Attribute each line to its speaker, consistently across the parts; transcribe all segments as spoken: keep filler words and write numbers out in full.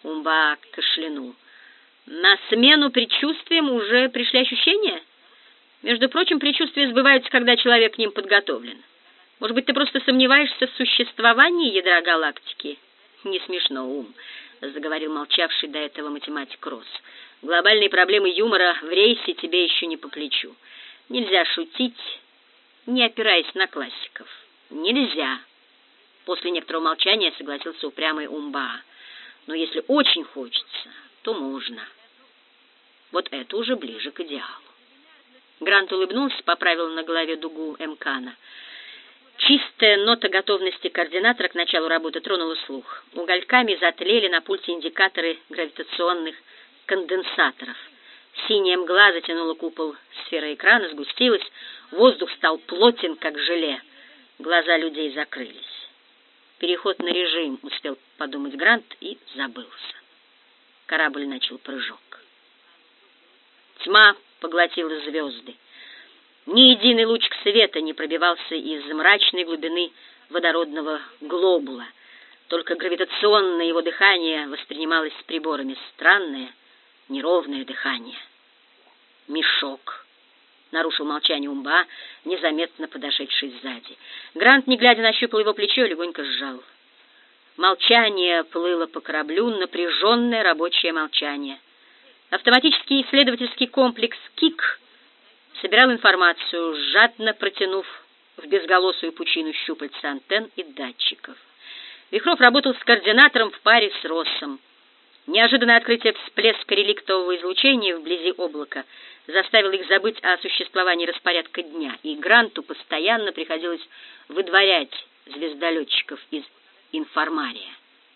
Speaker 1: Умба кашлянул. На смену предчувствиям уже пришли ощущения? Между прочим, предчувствия сбываются, когда человек к ним подготовлен. Может быть, ты просто сомневаешься в существовании ядра галактики? Не смешно, Ум, заговорил молчавший до этого математик Росс. Глобальные проблемы юмора в рейсе тебе еще не по плечу. Нельзя шутить, не опираясь на классиков. Нельзя. После некоторого молчания согласился упрямый Умба. Но если очень хочется, то можно. Вот это уже ближе к идеалу. Грант улыбнулся, поправил на голове дугу Эмкана. Чистая нота готовности координатора к началу работы тронула слух. Угольками затлели на пульте индикаторы гравитационных конденсаторов. Синяя мгла затянула купол сферы экрана, сгустилась, воздух стал плотен, как желе. Глаза людей закрылись. Переход на режим, успел подумать Грант, и забылся. Корабль начал прыжок. Тьма поглотила звезды. Ни единый лучик света не пробивался из мрачной глубины водородного глобула. Только гравитационное его дыхание воспринималось приборами. Странное, неровное дыхание. «Мешок», — нарушил молчание Умба, незаметно подошедший сзади. Грант, не глядя, нащупал его плечо и легонько сжал. Молчание плыло по кораблю, напряженное рабочее молчание. Автоматический исследовательский комплекс «КИК» собирал информацию, жадно протянув в безголосую пучину щупальца антенн и датчиков. Вихров работал с координатором в паре с Россом. Неожиданное открытие всплеска реликтового излучения вблизи облака заставило их забыть о существовании распорядка дня, и Гранту постоянно приходилось выдворять звездолетчиков из информария.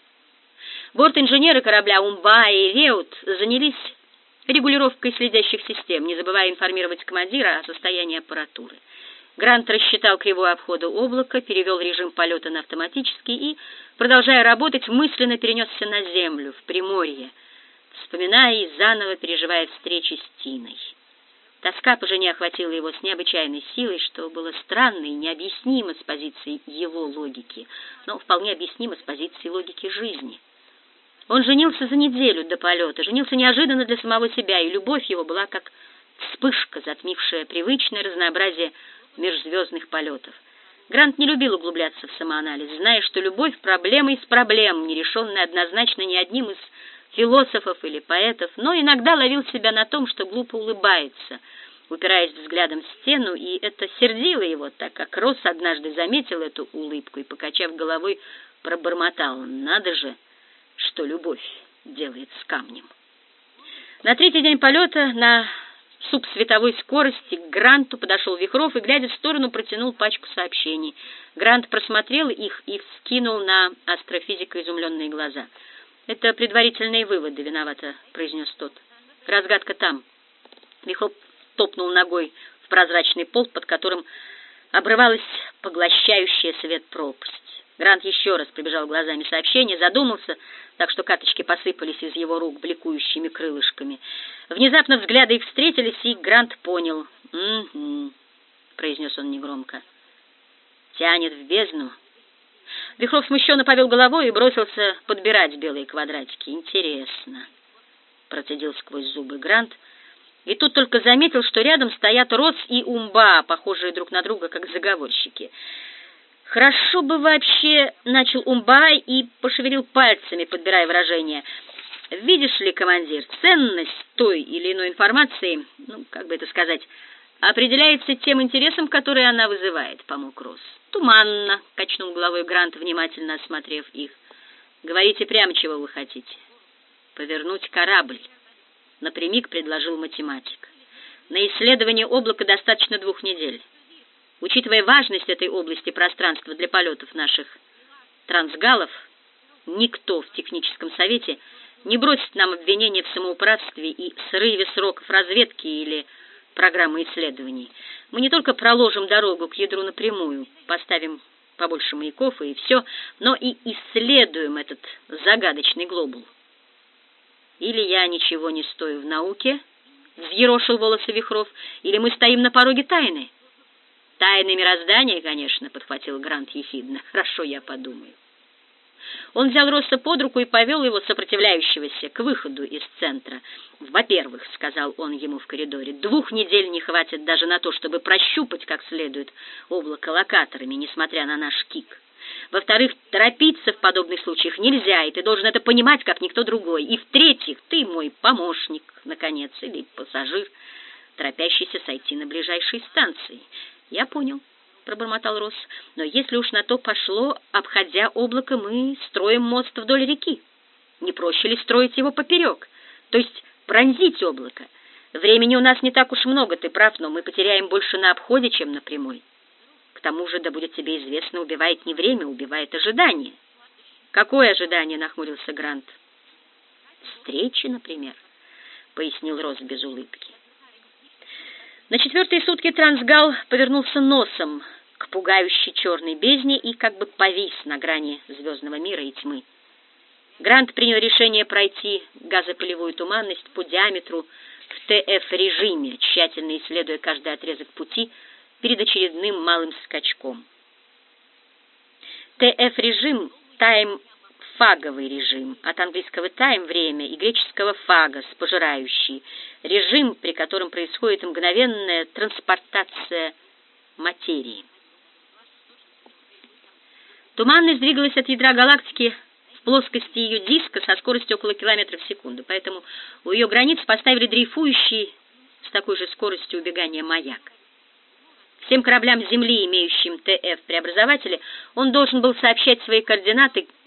Speaker 1: Борт-инженеры корабля Умба и Реут занялись регулировкой следящих систем, не забывая информировать командира о состоянии аппаратуры. Грант рассчитал кривую обхода облака, перевел режим полета на автоматический и, продолжая работать, мысленно перенесся на землю, в Приморье, вспоминая и заново переживая встречи с Тиной. Тоска по жене охватила его с необычайной силой, что было странно и необъяснимо с позиции его логики, но вполне объяснимо с позиции логики жизни. Он женился за неделю до полета, женился неожиданно для самого себя, и любовь его была как вспышка, затмившая привычное разнообразие межзвездных полетов. Грант не любил углубляться в самоанализ, зная, что любовь — проблема из проблем, не решенная однозначно ни одним из философов или поэтов, но иногда ловил себя на том, что глупо улыбается, упираясь взглядом в стену, и это сердило его, так как Росс однажды заметил эту улыбку и, покачав головой, пробормотал: «Надо же, что любовь делает с камнем». На третий день полета на субсветовой скорости к Гранту подошел Вихров и, глядя в сторону, протянул пачку сообщений. Грант просмотрел их и вскинул на астрофизика изумленные глаза. «Это предварительные выводы», — виновато произнес тот. «Разгадка там». Вихров топнул ногой в прозрачный пол, под которым обрывалась поглощающая свет пропасть. Грант еще раз пробежал глазами сообщение, задумался, так что карточки посыпались из его рук бликующими крылышками. Внезапно взгляды их встретились, и Грант понял. «Угу», — произнес он негромко. «Тянет в бездну». Вихров смущенно повел головой и бросился подбирать белые квадратики. «Интересно», — процедил сквозь зубы Грант, и тут только заметил, что рядом стоят Росс и Умба, похожие друг на друга, как заговорщики. «Хорошо бы вообще», — начал Умба и пошевелил пальцами, подбирая выражение. «Видишь ли, командир, ценность той или иной информации, ну, как бы это сказать, определяется тем интересом, который она вызывает», — помог Росс. «Туманно», — качнул головой Грант, внимательно осмотрев их. «Говорите прямо, чего вы хотите». «Повернуть корабль», — напрямик предложил математик. «На исследование облака достаточно двух недель. Учитывая важность этой области пространства для полетов наших трансгалов, никто в техническом совете не бросит нам обвинения в самоуправстве и срыве сроков разведки или программы исследований. Мы не только проложим дорогу к ядру напрямую, поставим побольше маяков и все, но и исследуем этот загадочный глобул». «Или я ничего не стою в науке», — взъерошил волосы Вихров, — «или мы стоим на пороге тайны». «Тайны мироздания, конечно», — подхватил Грант ехидно. «Хорошо, я подумаю». Он взял Росса под руку и повел его, сопротивляющегося, к выходу из центра. «Во-первых, — сказал он ему в коридоре, — двух недель не хватит даже на то, чтобы прощупать как следует облако локаторами, несмотря на наш кик. Во-вторых, торопиться в подобных случаях нельзя, и ты должен это понимать, как никто другой. И в-третьих, ты мой помощник, наконец, или пассажир, торопящийся сойти на ближайшей станции». «Я понял», — пробормотал Росс, — «но если уж на то пошло, обходя облако, мы строим мост вдоль реки. Не проще ли строить его поперек, то есть пронзить облако? Времени у нас не так уж много, ты прав, но мы потеряем больше на обходе, чем на прямой. К тому же, да будет тебе известно, убивает не время, убивает ожидание». «Какое ожидание?» — нахмурился Грант. «Встречи, например», — пояснил Росс без улыбки. На четвертые сутки Трансгал повернулся носом к пугающей черной бездне и как бы повис на грани звездного мира и тьмы. Грант принял решение пройти газопылевую туманность по диаметру в ТФ-режиме, тщательно исследуя каждый отрезок пути перед очередным малым скачком. ТФ-режим — тайм-фаговый режим, от английского «тайм» — время и греческого «фагос» — пожирающий, режим, при котором происходит мгновенная транспортация материи. Туманность двигалась от ядра галактики в плоскости ее диска со скоростью около километра в секунду, поэтому у ее границ поставили дрейфующий с такой же скоростью убегания маяк. Всем кораблям Земли, имеющим ТФ-преобразователи, он должен был сообщать свои координаты